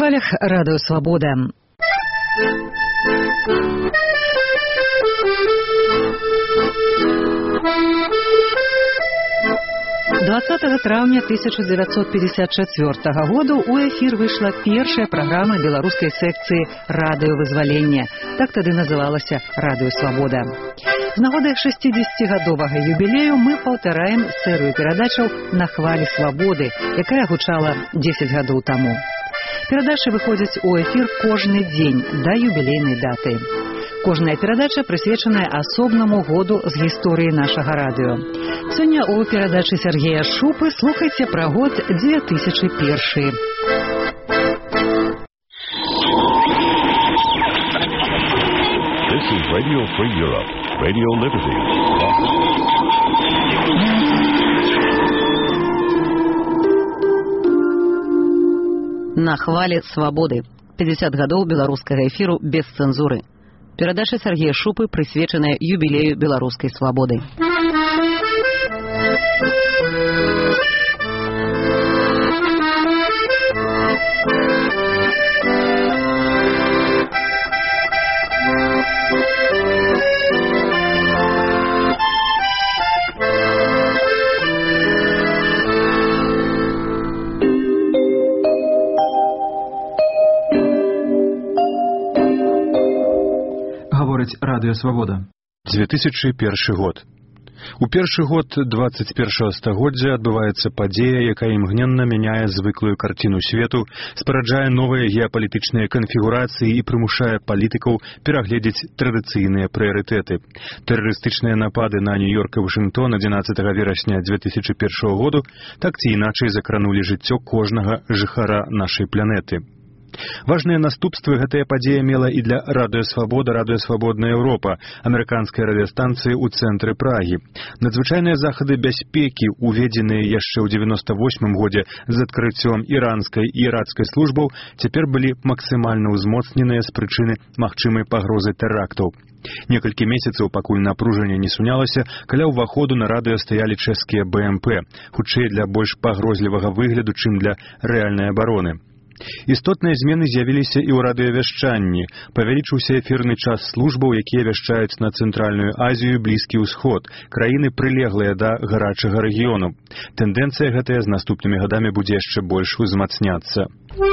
хвалях радыё Свабода. 20 траўня 1954 году у эфір выйшла першая праграма беларускай секцыі радыёвызвалення. Так тады называлася радыё Свабода. З нагоды 60-гадовага юбілею мы паўтараем серыю перадачаў «На хвалі свабоды», якая гучала 10 гадоў таму. Перадачы выходзяць у эфір кожны дзень да юбілейнай даты. Кожная перадача прысвечаная асобнаму году з гісторыі нашага радыё. Сёння у перадачы Сергея Шупы слухайце пра год 2001. This is Radio Free Europe, Radio Liberty. На хвалі свабоды. 50 гадоў беларускага эфіру без цэнзуры. Перадача Сергея Шупы прысвечаная юбілею беларускай свабоды. Радыё Свабода. 2001 год. У першы год 21 стагоддзя адбываецца падзея, якая імгненна мяняе звыклую карціну свету, спараджае новыя геапалітычныя канфігурацыі і прымушае палітыкаў перагледзець традыцыйныя прыярытэты. Тэрарыстычныя напады на Нью-Йорк і Вашынгтон 11 верасня 2001 году так ці іначай закранулі жыццё кожнага жыхара нашай планеты. Важныя наступствы гэтая падзея мела і для радыё Свабода, радыё Свабодная Еўропа, амерыканскай радыёстанцыі ў цэнтры Прагі. Надзвычайныя захады бяспекі, уведзеныя яшчэ ў 98 годзе з адкрыццём іранскай і іракскай службаў, цяпер былі максімальна ўзмоцненыя з прычыны магчымай пагрозы тэрактаў. Некалькі месяцаў, пакуль напружанне не сунялася, каля ўваходу на радыё стаялі чэшскія БМП, хутчэй для больш пагрозлівага выгляду, чым для рэальнай абароны. Істотныя змены з'явіліся і ў радыёвяшчанні. Павялічыўся эфірны час службаў, якія вяшчаюць на Цэнтральную Азію і Блізкі ўсход, краіны прылеглыя да гарачага рэгіёну. Тэндэнцыя гэтая з наступнымі гадамі будзе яшчэ больш узмацняцца.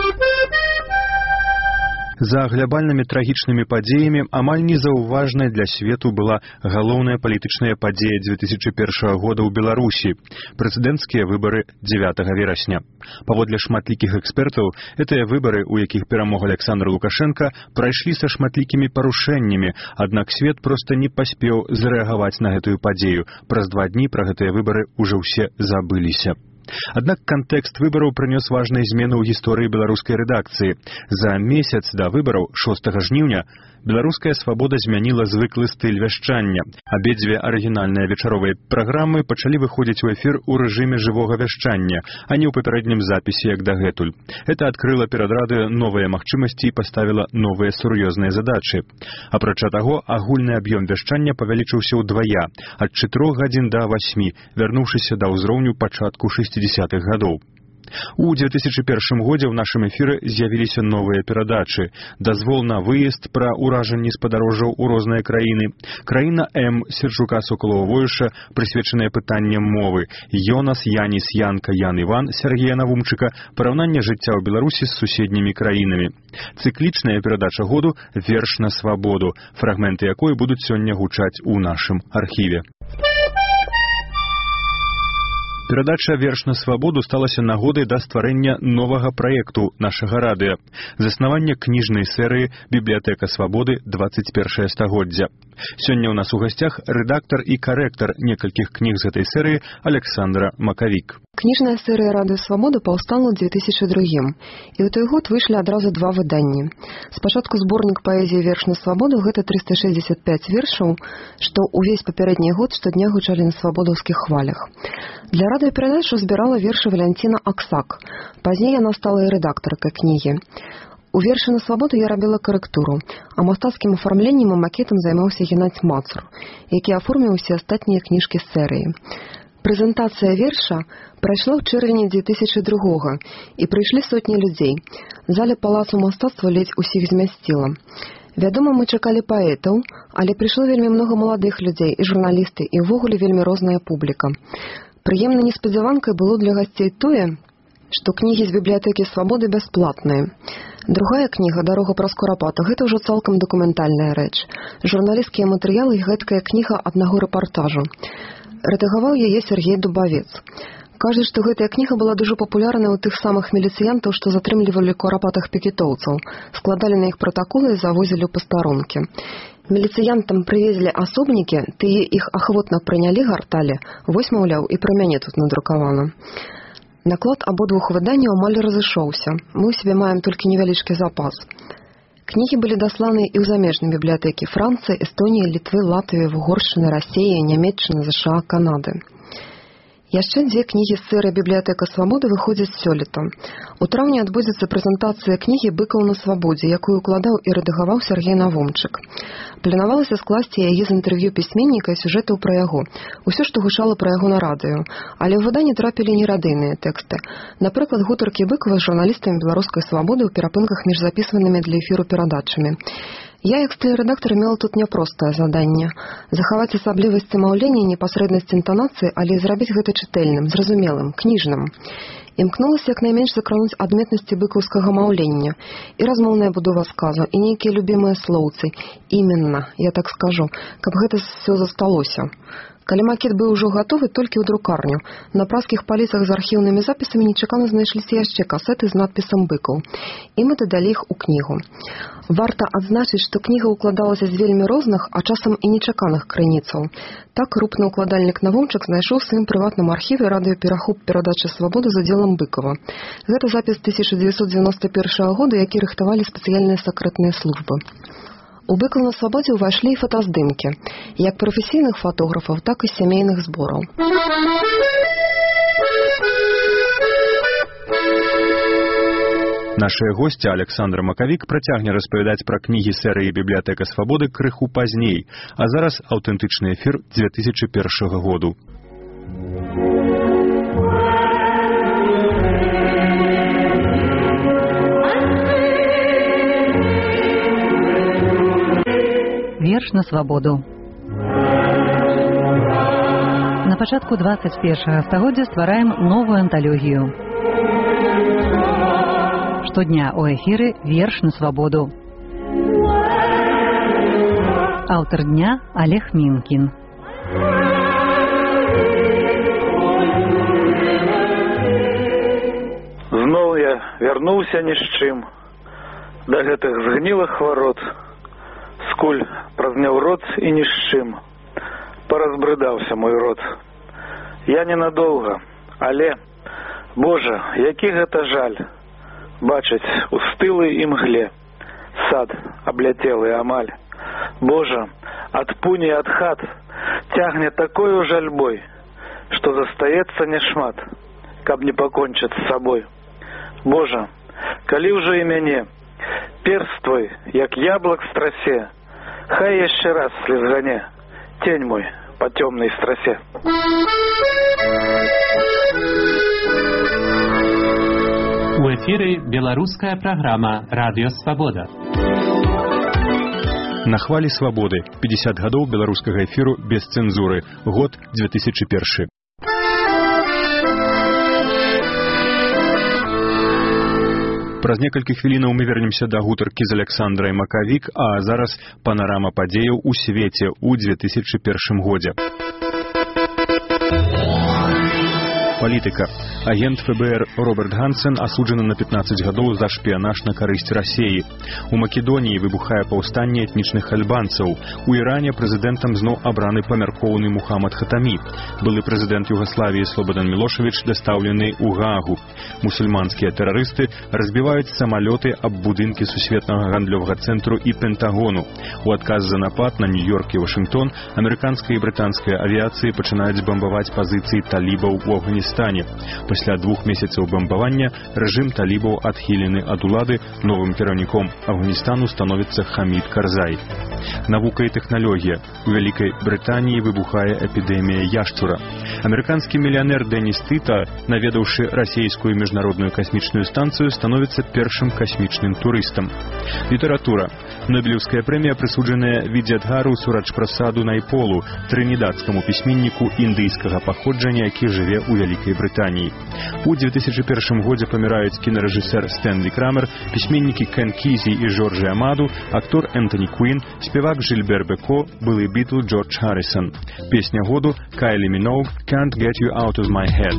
За глябальнымі трагічнымі падзеямі амаль незаўважнай для свету была галоўная палітычная падзея 2001 года ў Беларусі – прэзідэнцкія выбары 9 верасня. Паводле шматлікіх экспертаў, гэтыя выбары, у якіх перамог Александр Лукашенко, прайшлі са шматлікімі парушэннямі, аднак свет проста не паспеў зарэагаваць на гэтую падзею. Праз 2 дні пра гэтыя выбары ўжо ўсе забыліся. Аднак кантэкст выбараў прынёс важныя змены ў гісторыі беларускай рэдакцыі. За месяц да выбараў, 6 жніўня, беларуская свабода змяніла звыклы стыль вяшчання. Абедзве арыгінальныя вечаровыя праграмы пачалі выходзіць у эфір у рэжыме жывога вяшчання, а не ў папярэднім запісе, як дагэтуль. Гэта адкрыла перад радыё новыя магчымасці і паставіла новыя сур'ёзныя задачы. Апрача таго, агульны аб'ём вяшчання павялічыўся ўдвая, ад 4 гадзін да 8, вярнуўшыся да ўзроўню пачатку 60-х гадоў. У 2001 годзе ў нашым эфіры з'явіліся новыя перадачы. Дазвол на выезд, пра ўражанні спадарожжаў у розныя краіны. Краіна М Серджука Соколова-Воюша, прысвечаная пытанням мовы. Йонас, Яніс, Янка, Ян Іван, Сергея Навумчыка, параўнанне жыцця ў Беларусі з суседнімі краінамі. Цыклічная перадача году «Верш на свабоду», фрагменты якой будуць сёння гучаць у нашым архіве. Перадача «Верш на свабоду» сталася нагодай да стварэння новага праекту нашага радыё. Заснаванне кніжнай серыі «Бібліятэка свабоды. 21 стагоддзя». Сёння ў нас у гасцях рэдактар і карэктар некалькіх кніг з гэтай серыі Александра Макавік. Кніжная серыя «Радыё Свабода» паўстала ў 2002-м, і ў той год выйшлі адразу 2 выданні. Спачатку зборнік паэзіі «Верш на свабоду» гэта 365 вершаў, што ўвесь папярэдні год штодня гучалі на свабодаўскіх хвалях. Для радыёперадачу збірала вершы Валянціна Аксак. Пазней яна стала і рэдактаркай кнігі. У вершы на свабоду я рабіла карэктуру, а мастацкім афармленнем і макетам займаўся Геннадзь Мацур, які аформіў усе астатнія кніжкі з серыі. Прэзентацыя верша прайшла ў чэрвені 2002 і прыйшлі сотні людзей. Заля палацу мастацтва ледзь усіх змясціла. Вядома, мы чакалі паэтаў, але прыйшло вельмі многа маладых людзей і журналісты, і ўвогуле вельмі розная публіка. Прыемнай неспадзяванкай было для гасцей тое, што кнігі з бібліятэкі Свабоды бясплатныя. Другая кніга «Дарога праз Курапата» гэта ўжо цалкам дакументальная рэч. Журналісцкія матэрыялы і гэткая кніга аднаго рэпартажу. Рэдагаваў яе Сергей Дубавец. Кажа, што гэтая кніга была дужа папулярная ў тых самых міліцыянтаў, што затрымлівалі Курапатах пікетоўцаў, складалі на іх пратаколы і завозілі ў пастаронкі. Міліцыянтам прывезлі асобнікі, тыя іх ахвотна прынялі, гарталі, вось, маўляў, і пра мяне тут надрукавана. Наклад абодвух выданняў амаль разышоўся. Мы ў сябе маем толькі невялічкі запас. Кнігі былі дасланы і ў замежныя бібліятэкі Францыі, Эстоніі, Літвы, Латвіі, Угоршчыны, Расіі, Нямецчыны, ЗША, Канады. Яшчэ дзве кнігі з серыі «Бібліятэка Свабоды» выходзяць сёлета. У траўні адбудзецца прэзентацыя кнігі «Быкаў на свабодзе», якую укладаў і рэдагаваў Сергей Навомчык. Планавалася скласці яе з інтэрв'ю пісьменніка і сюжэтаў пра яго. Усё, што гучала пра яго на радыё. Але ў выданне трапілі нерадыйныя тэксты. Напрыклад, гутаркі Быкава з журналістамі «Беларускай свабоды» ў перапынках між запісванымі для эфіру перадачамі. Я, як стыль-рэдактар, мела тут няпростае заданне. Захаваць асаблівасці маўлення, непасрэднасць інтанацыі, але зрабіць гэта чытэльным, зразумелым, кніжным. Імкнулася як найменш закрануць адметнасці быкаўскага маўлення. І размоўная будова сказу, і нейкія любімыя слоўцы. Іменна, я так скажу, каб гэта ўсё засталося. Калі макет быў ужо гатовы, толькі ў друкарню. На праскіх паліцах з архіўнымі запісамі нечакана знайшліся яшчэ касеты з надпісам «Быкаў». І мы дадалі іх у кнігу. Варта адзначыць, што кніга укладалася з вельмі розных, а часам і нечаканых крыніцаў. Так крупны укладальнік Навомчык знайшоў у сваім прыватным архіве радыёперахоп перадачы «Свабода» з удзелам Быкава. Гэта запіс 1991 года, які рыхтавалі спецыяльныя сакрэтныя службы. У «Быкаў на свабодзе» ўвайшлі і фотаздымкі, як прафесійных фотографаў, так і сямейных збораў. Нашая госця Александра Макавік працягне распавядаць пра кнігі серыі «Бібліятэка Свабоды» крыху пазней, а зараз аўтэнтычны эфір 2001 году. Верш на свабоду. На пачатку 21 стагоддзя ствараем новую анталогію. Штодня у эфіры верш на свабоду. Аўтар дня Олег Мінкін. Зноў я вярнуўся ні з чым да гэтых згнілых варот. Скуль праз няўрод і ні з чым паразбрыдаўся мой род. Я ненадоўга, але, Божа, які гэта жаль бачыць у стылы і мгле сад абляцелы амаль. Божа, ад пуні ад хат цягне такою жальбой, што застаецца няшмат, каб не пакончыць з сабой. Божа, калі ўжо і мяне перст твой, як яблак страсе, хай яшчэ раз слезгане тень мой па цёмнай страсе. У эфіры беларуская праграма «Радыё Свабода». На хвалі свабоды. 50 гадоў беларускага эфіру без цэнзуры. Год 2001. Праз некалькі хвілінаў мы вернемся да гутаркі з Александрай Макавік, а зараз панарама падзеяў у свеце ў 2001 годзе. Палітыка. Агент ФБР Роберт Гансен асуджаны на 15 гадоў за шпіянаж на карысць Расіі. У Македоніі выбухае паўстанне этнічных альбанцаў. У Іране прэзідэнтам зноў абраны памяркоўны Мухаммад Хатамі. Былы прэзідэнт Югаславіі Слободан Мілошевіч дастаўлены ў Гаагу. Мусульманскія тэрарысты разбіваюць самалёты аб будынкі сусветнага гандлёвага цэнтру і Пентагону. У адказ за напад на Нью-Йорк і Вашынгтон амерыканская і брытанская авіяцыі пачынаюць бамбаваць пазіцыі талібаў у Афганістане. Пасля 2 месяцаў бамбавання рэжым талібаў адхілены ад улады, новым кіраўніком Афганістану становіцца Хамід Карзай. Навука і тэхналогія. У Вялікай Брытаніі выбухае эпідэмія яшчура. Амерыканскі мільянер Дэніс Тыта, наведаўшы расійскую міжнародную касмічную станцыю, становіцца першым касмічным турыстам. Літаратура. Нобелеўская прэмія прысуджаная Видьядхару Сураджпрасаду Найполу, трынідадскаму пісьменніку індыйскага паходжання, які жыве ў Вялікай Брытаніі. У 2001 годзе паміраюць кінарэжысэр Стэнлі Крамер, пісьменнікі Кен Кізі і Жоржі Амаду, актор Энтоні Куін, спевак Жильбер Беко, былы Бітл Джордж Харрисон. Песня году Кайлі Міноуг «Can't Get You Out of My Head».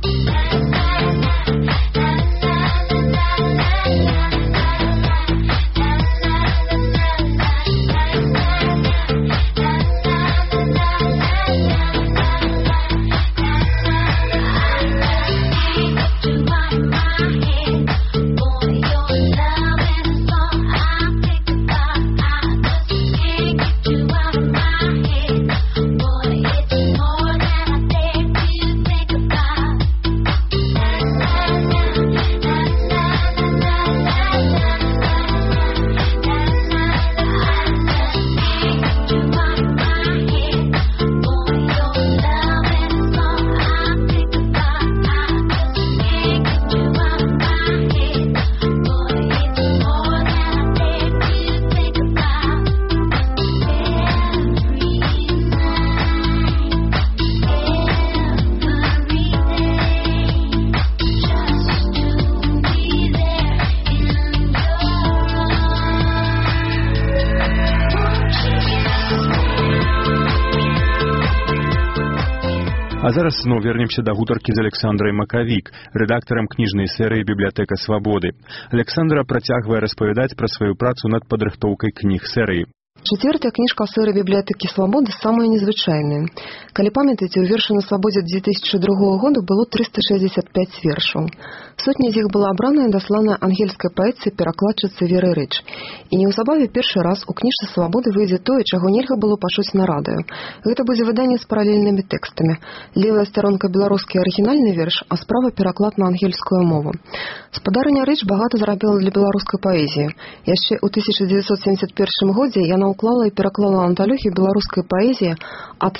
А зараз зноў вернемся да гутаркі з Александрай Макавік, рэдактарам кніжнай серыі «Бібліятэка свабоды». Александра працягвае распавядаць пра сваю працу над падрыхтоўкай кніг серыі. Чацвёртая кніжка серыі «Бібліятэкі свабоды» самая незвычайная. Калі памятаеце, у вершы на свабодзе 2002 году было 365 вершаў. Сотня з іх была абраная і дасланая ангельскай паэтцы перакладчыцы Веры Рыч. І неўзабаве першы раз у кніжцы свабоды выйдзе тое, чаго нельга было пачуць на радыё. Гэта будзе выданне з паралельнымі тэкстамі. Левая старонка беларускі арыгінальны верш, а справа пераклад на ангельскую мову. Спадарыня Рыч багата зрабіла для беларускай паэзіі. Яшчэ ў 1971 годзе яна уклала і пераклала анталогію беларускай паэзіі ад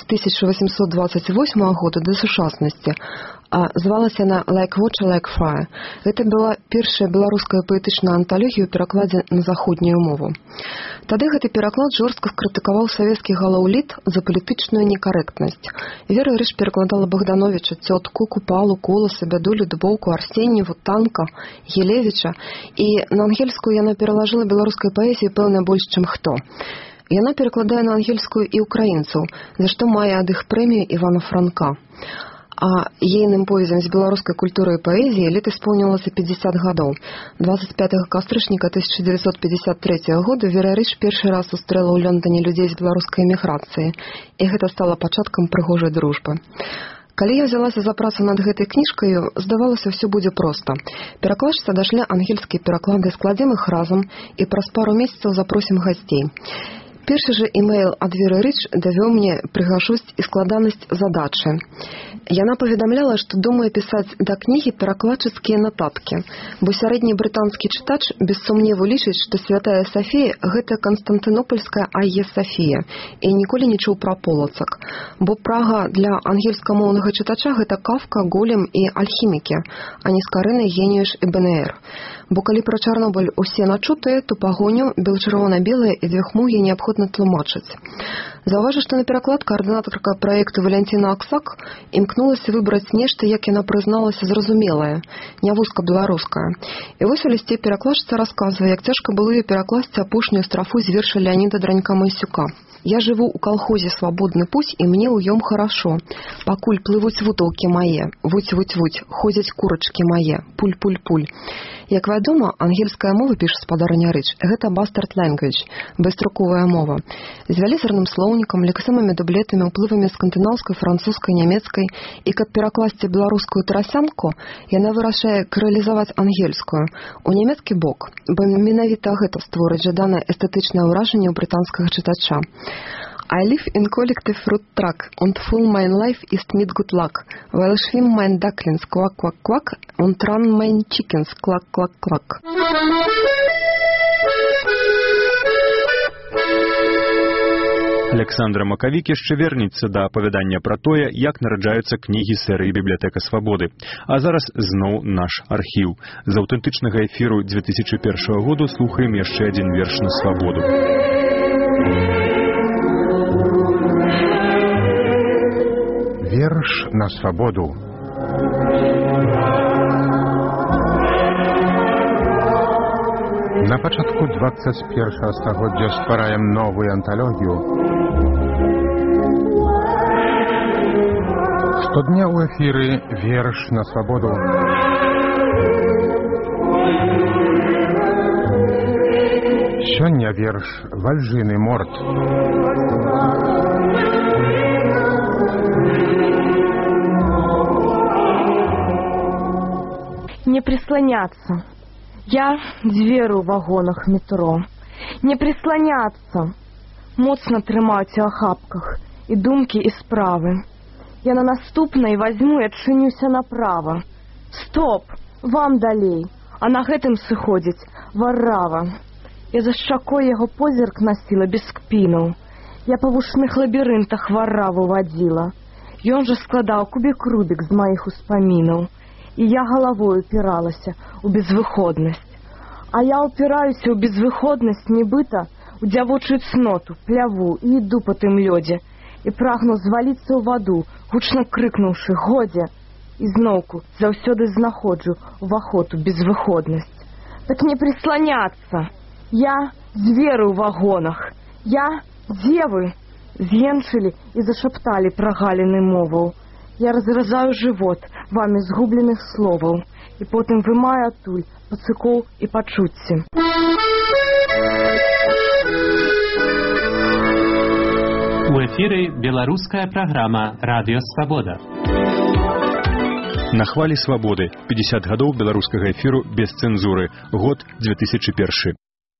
1828 года да сучаснасці. А звалася яна «Like Water, Like Fire». Гэта была першая беларуская паэтычная анталогія ў перакладзе на заходнюю мову. Тады гэты пераклад жорстка скрытыкаваў савецкі галаўліт за палітычную некарэктнасць. Вера Рыч перакладала Богдановича, Цётку, Купалу, Коласа, Бядулю, Дубоўку, Арсеньеву, Танка, Гелевіча, і на ангельскую яна пералажыла беларускай паэзіі пэўна больш, чым хто. Яна перакладае на ангельскую і ўкраінцаў, за што мае ад іх прэмію Івана Франка. А ейным повязям з беларускай культуры і паэзіі лета исполнілася 50 гадоў. 25 кастрычніка 1953 года Вера Рыч першы раз сустрэла ў Лондоне людзей з беларускай эміграцыі, і гэта стала пачаткам прыгожай дружбы. Калі я взялася за працу над гэтай кніжкаю, здавалася, ўсё будзе проста. Перакладчыца дашле ангельскія пераклады, складзем іх разам і праз пару месяцаў запросім гасцей. Першы же імейл ад Веры Рыч давёў мне прыгажосць і складанасць задачы. Яна паведамляла, што думае пісаць да кнігі перакладчыцкія нататкі, бо сярэдні брытанскі чытач без сумневу лічыць, што святая Сафія – гэта канстантынопольская Айя Сафія, і ніколі не чуў пра Полацак, бо Прага для ангельскамоўнага чытача – гэта Кафка, Голем і альхімікі, а не скарыны Геніюш і БНР. Бо калі пра Чарнобыль усе начутыя, то пагоню бел-чырвона-белыя і дзве хмугі неабходна тлумачыць. Заўважу, што на пераклад каардынатарка праекту Валянціна Аксак імкнулася выбраць нешта, як яна прызналася, зразумелае, не вузка-беларускае. І вось у лісце перакладчыца расказвае, як цяжка было ёй перакласці апошнюю страфу з верша Леаніда Дранька-Майсюка. «Я живу у колхозе «Свободный путь», и мне уем хорошо. Покуль плывут вутолки мои, вуть-вуть-вуть, ходят курочки мои, пуль-пуль-пуль». Як вядома, ангельская мова, піша спадарыня Рыч, гэта bastard language, бесструковая мова. З вялізарным слоўнікам, лексемамі, дублетамі, уплывамі скандынаўскай, французскай, нямецкай, і каб перакласці беларускую тарасянку, яна вырашае крэалізаваць ангельскую, у нямецкі бок, бо менавіта гэта створыць жаданае эстэтычнае ўражанне ў брытанскага чытача. I live in collective fruit truck und full mein life ist mit good luck. While schwim mein ducklings quack quack quack und run mein chickens клак клак клак. Александра Макавік яшчэ вернецца да апавядання пра тое, як нараджаюцца кнігі серыі «Бібліятэка свабоды». А зараз зноў наш архіў. З аўтэнтычнага эфіру 2001 году слухаем яшчэ адзін верш на свабоду. Верш на свабоду. На пачатку 21 стагоддзя ствараем новую анталогію. Штодня ў эфіры верш на свабоду. Сёння верш Вальжыны Морт. Не прислоняться. Я дзвер у вагонах метро. Не прислоняться. Моцна трымаць у ахапках і думкі, і справы. Я на наступнай возьму і адчынюся направо. Стоп! Вам далей. А на гэтым сыходзіць варрава. Я за шчакой яго позірк насіла без кпінаў. Я па вушных лабірынтах варраву вадзіла. Ён жа складаў кубік-рубік з маіх успамінаў. І я галавой упіралася ў безвыходнасць. А я упіраюся ў безвыходнасць нібыта у дзявочую цноту, пляву і іду па тым лёдзе. І прагну зваліцца ў ваду, гучна крыкнуўшы «Годзе!» І зноўку заўсёды знаходжу ўваход у безвыходнасць. Так не прислоняцца! Я дзвер у вагонах! Я дзевы! З'енчылі і зашапталі прагаліны моваў. Я разразаю жывот вамі згубленых словаў і потым вымаю адтуль пацыкоў і пачуцці. У эфіры беларуская праграма «Радыё Свабода». На хвалі свабоды. 50 гадоў беларускага эфіру без цэнзуры. Год 2001.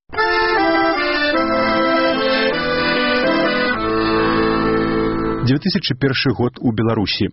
«2001 год у Беларусі.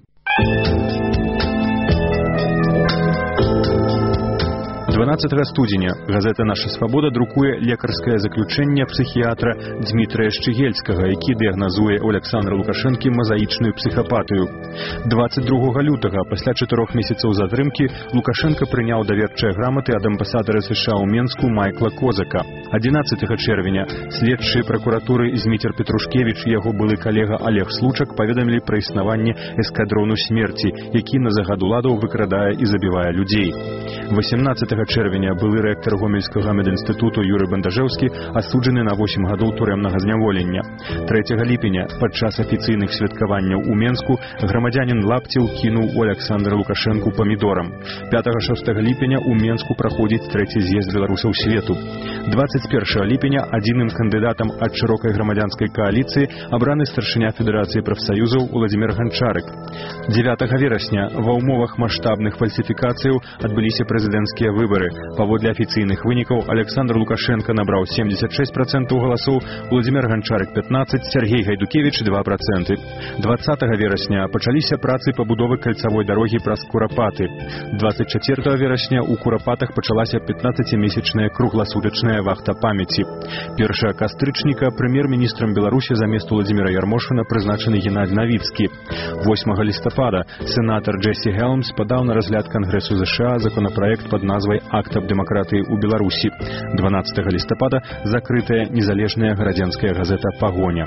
12 студзеня газета «Наша свабода» друкуе лекарскае заключэнне псіхіятра Дмітрыя Шчыгельскага, які дыягназуе ў Александра Лукашэнкі мазаічную псіхапатыю. 22 лютага, пасля 4 месяцаў затрымкі, Лукашенко прыняў даверчыя граматы ад амбасадара США ў Менску Майкла Козака. 11 чэрвеня следчыя пракуратуры Зміцер Петрушкевіч і яго былы калега Олег Случак паведамілі пра існаванне эскадрону смерці, які на загад уладаў выкрадае і забівае людзей. 18 чэрвеня былы рэктар Гомельскага медінстытуту Юрый Бандажэўскі асуджаны на 8 гадоў турэмнага зняволення. 3 ліпеня падчас афіцыйных святкаванняў у Менску грамадзянін Лапцеў кінуў у Александра Лукашэнку памідорам. 5-6 ліпеня у Менску праходзіць 3-й з'езд беларусаў свету. 21 ліпеня адзіным кандыдатам ад шырокай грамадзянскай кааліцыі абраны старшыня Федэрацыі прафсаюзаў Уладзімір Ганчарык. 9 верасня ва ўмовах маштабных фальсіфікацыяў адбыліся прэзідэнцкія выбары. Паводле афіцыйных вынікаў Александр Лукашенко набраў 76% галасоў, Уладзімір Ганчарык 15%, Сергей Гайдукевіч 2%. 20 верасня пачаліся працы пабудовы кальцавой дарогі праз Курапаты. 24 верасня у Курапатах пачалася 15-месячная кругласутачная вахта памяці. 1 кастрычніка прэм'ер-міністрам Беларусі замест Уладзіміра Ярмошына прызначаны Геннадзь Навіцкі. 8 лістапада сенатар Джесси Хелмс падаў на разгляд Кангрэсу США законопроект под назвай «Акт аб дэмакратыі ў Беларусі». 12 лістапада закрытая незалежная гарадзенская газета «Пагоня».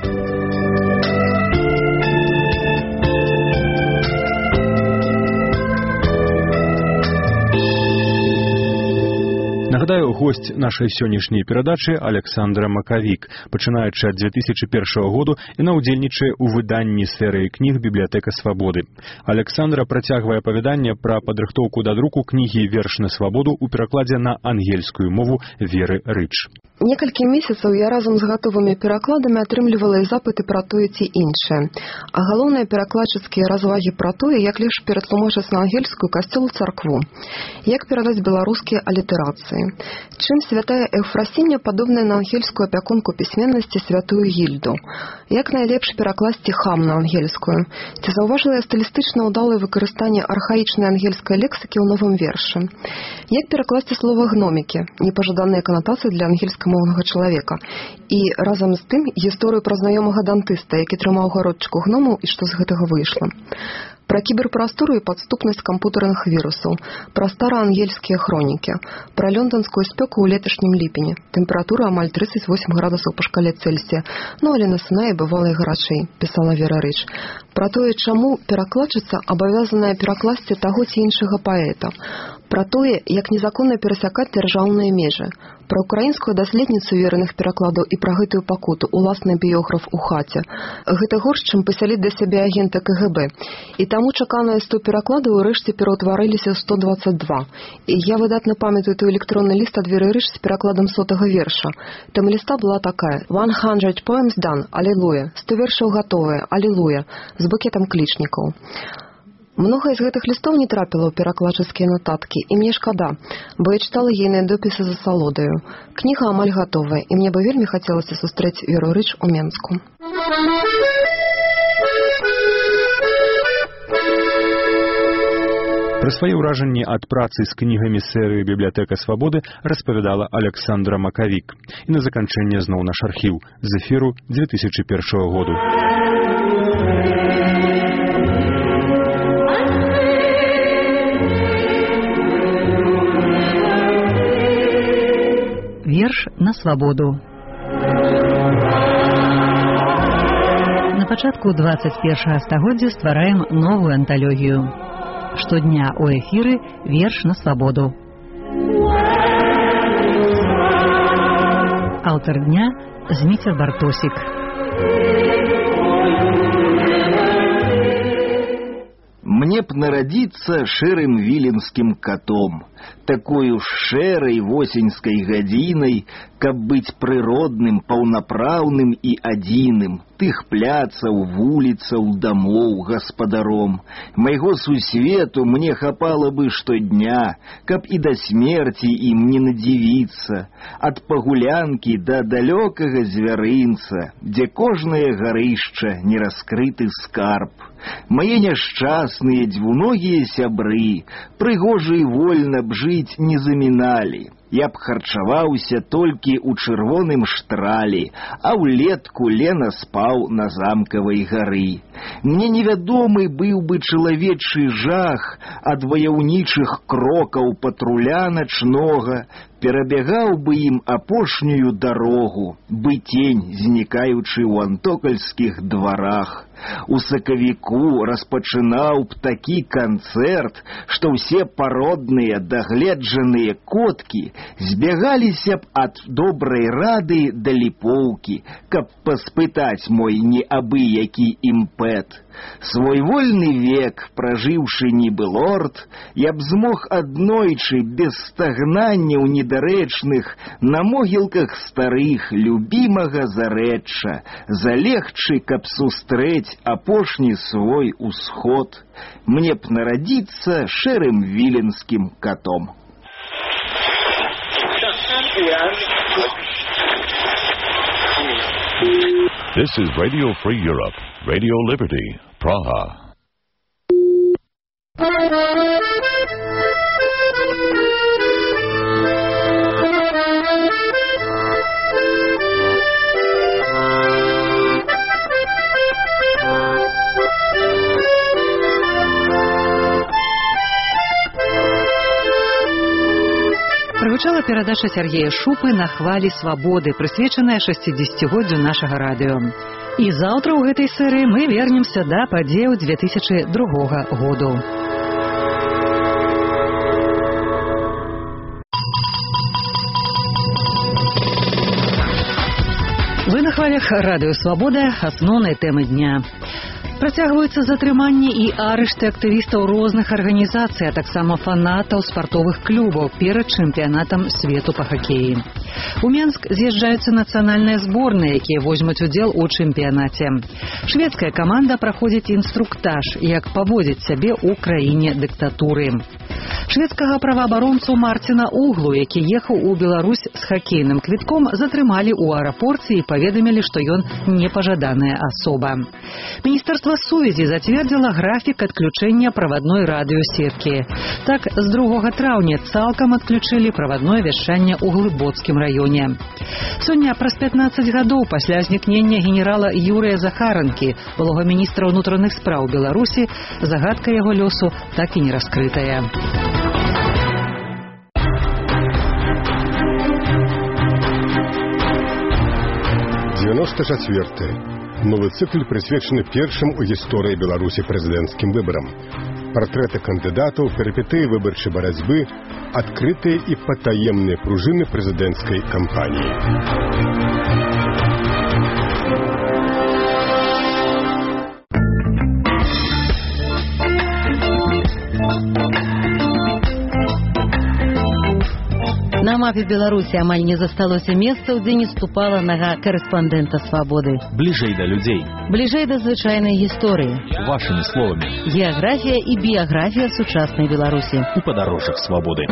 Нагадаю, госць нашай сённяшняй перадачы Александра Макавік. Пачынаючы ад 2001 году, яна ўдзельнічае ў выданні серыі кніг «Бібліятэка свабоды». Александра працягвае апавяданне пра падрыхтоўку да друку кнігі «Верш на свабоду» у перакладзе на ангельскую мову Веры Рыч. Некалькі месяцаў я разам з гатовымі перакладамі атрымлівала і запыты пра тое ці іншае. А галоўныя перакладчыцкія развагі пра тое, як лепш ператлумачыць на ангельскую касцёл царкву, як перадаць беларускія алітэрацыі, чым святая Эўфрасіння падобная на ангельскую апякунку пісьменнасці святую Гільду, Як найлепш перакласці хам на ангельскую? Ці заўважыла я стылістычна ўдалае выкарыстанне архаічнай ангельскай лексікі ў новым вершы? Як перакласці слова гномікі, непажаданыя канатацыі для ангельскамоўнага чалавека? І разам з тым гісторыю пра знаёмага дантыста, які трымаў гародчыку гномаў і што з гэтага выйшла? Пра кіберпрастору і падступнасць кампутарных вірусаў, пра стараангельскія хронікі, пра лёнданскую спёку ў леташнім ліпені, тэмпература амаль 38 градусаў па шкале Цельсія, але на Сінаі бывала і гарачэй, пісала Вера Рыч. Пра тое, чаму перакладчыца абавязаная перакласці таго ці іншага паэта, пра тое, як незаконна перасякаць дзяржаўныя межы, пра украінскую даследніцу верных перакладаў і пра гэтую пакуту, уласны біёграф у хаце. Гэта горш, чым пасяліць да сябе агента КГБ. І таму чаканыя 100 перакладаў урэшце пераўтварыліся ў 122. І я выдатна памятаю той электронны ліст ад Веры Рыч з перакладам 100-го верша. Там ліста была такая: 100 poems done, алілуя, 100 вершаў гатовыя, алілуя, з букетам клічнікаў. Многае з гэтых лістоў не трапіла ў перакладчыцкія нататкі, і мне шкада, бо я чытала ейныя допісы з асалодаю. Кніга амаль гатовая, і мне бы вельмі хацелася сустрэць Веру Рыч у Менску. Пра свае ўражанні ад працы з кнігамі серыі «Бібліятэка свабоды» распавядала Александра Макавік. І на заканчэнне зноў наш архіў з эфіру 2001 году. Верш на свабоду. На пачатку 21 стагоддзя ствараем новую анталогію. Штодня у эфіры верш на свабоду. Аўтар дня Зміцер Бартосік. Мне б нарадзіцца шэрым віленскім катом, такой уж шэрай восеньскай гадзінай, каб быць прыродным, паўнапраўным і адзіным, тых пляцаў, вуліцаў, дамоў гаспадаром. Майго сусвету мне хапала бы штодня, каб і да смерці ім не надзівіцца, ад пагулянкі да далёкага звярынца, дзе кожнае гарышча нераскрыты скарб. Мае няшчасныя дзвюногія сябры, прыгожа і вольна б жыць не заміналі. Я б харчаваўся толькі ў чырвоным штралі, а ўлетку лена спаў на замкавай гары. Мне невядомы быў бы чалавечы жах ад ваяўнічых крокаў патруля начнога, перабягаў бы ім апошнюю дарогу, бы тень, знікаючы ў антокальскіх дварах. У сакавіку распачынаў б такі канцэрт, што ўсе пародныя дагледжаныя коткі збягаліся б ад добрай рады да ліпоўкі, каб паспытаць мой неабыякі імпэт. Свой вольны век, пражыўшы нібы лорд, я б змог аднойчы без стагнанняў недарэчных на могілках старых любімага зарэчча залегчы, каб сустрэць апошні свой усход. Мне б нарадзіцца шэрым віленскім катом. This is Radio Free Europe, Radio Liberty, Praha. Прагучала перадача Сергея Шупы «На хвалі свабоды», прысвечаная 60-годдзю нашага радыё. І заўтра ў гэтай серыі мы вернемся да падзеяў 2002 году. Вы на хвалях радыё «Свабода», асноўныя тэмы дня. Працягваюцца затрыманні і арышты актывістаў розных арганізацый, а таксама фанатаў спартовых клубаў перад чэмпіянатам свету па хакеі. У Менск з'язджаюцца нацыянальныя зборныя, якія возьмуць удзел у чэмпіянаце. Шведская каманда праходзіць інструктаж, як паводзіць сябе ў краіне дыктатуры. Шведскага праваабаронцу Марціна Углу, які ехаў у Беларусь з хакейным квітком, затрымалі ў аэрапорце і паведамілі, што ён непажаданая асоба. Міністэрства сувязі зацвердзіла графік адключэння правадной радыёсеткі. Так, з 2 траўня цалкам адключылі правадное вяшчанне ў Глыбоцкім раёне. Сёння, праз 15 гадоў пасля знікнення генерала Юрыя Захаранкі, былога міністра ўнутраных спраў Беларусі, загадка яго лёсу так і не раскрытая. Новы цыкл прысвечаны першым у гісторыі Беларусі прэзідэнцкім выбарам. Партрэты кандыдатаў, перыпетыі выбарчай барацьбы, адкрытыя і патаемныя пружыны прэзідэнцкай кампаніі. На мапе Беларусі амаль не засталося месцаў, дзе не ступала нага корэспандэнта «Свабоды». Бліжэй да людзей. Бліжэй да звычайнай гісторыі. Вашымі словамі. Геаграфія і біяграфія сучаснай Беларусі. У падарожжах «Свабоды».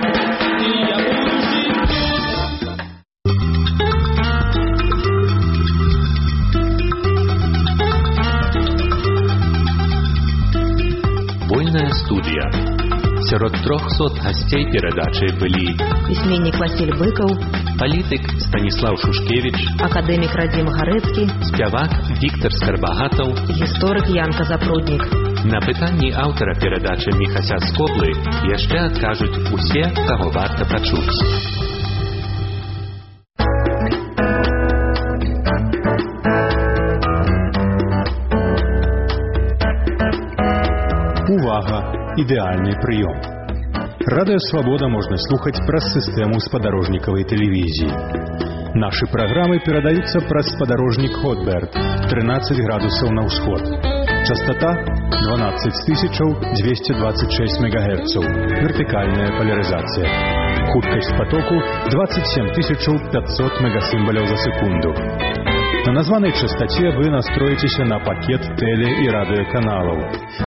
Вольная студія. Сярод 300 гасцей перадачы былі пісьменнік Васіль Быкаў, палітык Станіслаў Шушкевіч, акадэмік Радзім Гарэцкі, спявак Віктар Скарбагатаў, гісторык Янка Запруднік. На пытанні аўтара перадачы Міхася Скоблы яшчэ адкажуць усе, каго варта пачуць. Увага! Ідэальны прыём. Радыё Свабода можна слухаць праз сістэму спадарожнікавай тэлевізіі. Нашы праграмы перадаюцца праз спадарожнік Хотберт 13 градусаў на ўсход. Частота 12226 МГц. Вертыкальная полярызацыя. Хуткасць потоку 27500 мегасімбаляў за секунду. На названай частоце вы настроіцеся на пакет тэле- і радыёканалаў.